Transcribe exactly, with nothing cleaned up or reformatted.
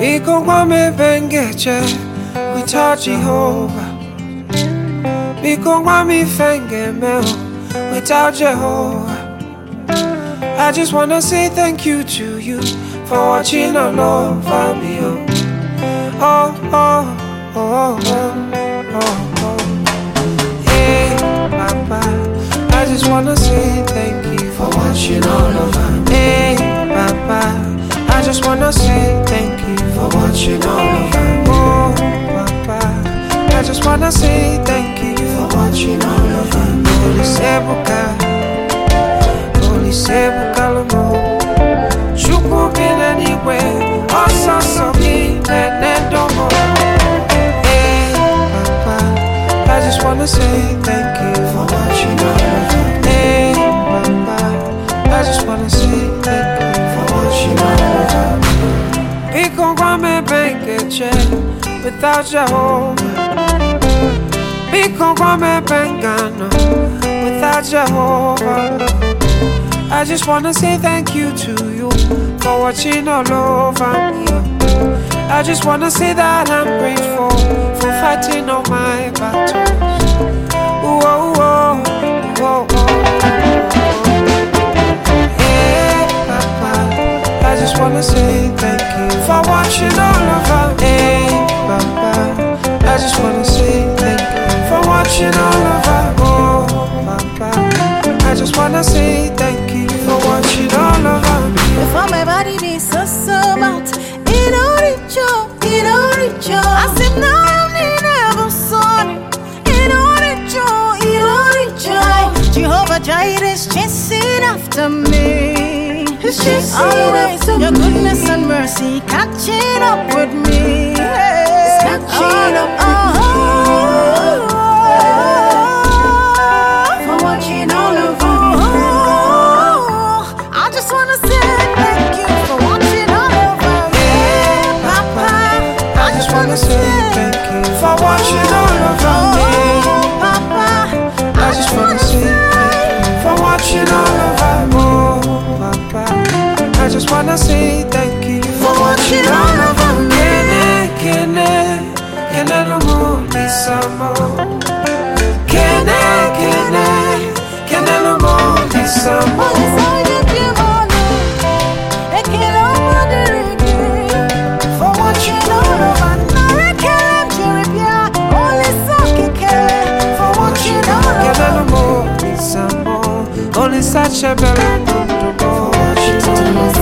Biko wame bengeche without Jehovah. Biko wame fenge meo without Jehovah. I just wanna say thank you to you for watching all over me. Oh, oh, oh, oh, oh, oh. Hey, Papa, I just wanna say thank you for watching all over me. Hey, Papa, I just wanna say thank you for watching all over me. Oh, Papa, I just wanna say thank you for watching all over me. Holy Sebuka, Holy Sebuka Lomo, Chuku bin anywhere, also so me, and domo. Hey, Papa, I just wanna say thank you for watching all over me. Hey, Papa, I just wanna say thank you for watching all over me. Biko wame bengeche without Jehovah. Biko wame bengano without Jehovah. I just wanna say thank you to you for watching all over me. I just wanna say that I'm grateful for fighting all my battles. Ooh, oh, oh, oh, oh. Hey, Papa, I just wanna say thank you for watching all over me. Hey, Papa, I just wanna say thank you for watching all over me. Oh, Papa, I just wanna say thank you for watching all over me. Before my body be so so about it all reach you, it all reach you. I said no, I'm never sorry. It all reach you, it all reach you. Jehovah Jireh is chasing after me. He's chasing always after your goodness me. And mercy catching up with me. It's catching oh, up with oh, me. For watching all over me. I just wanna say thank you for watching all over me. Hey, Papa, I just wanna say thank you for watching all over me. Papa, I just wanna say thank you for watching all over me. Oh, Papa, I just wanna say thank you for watching all over me. Kene, kene no mo disamo. Kene, kene, kene no mo disamo. For watching all over me. Only such a better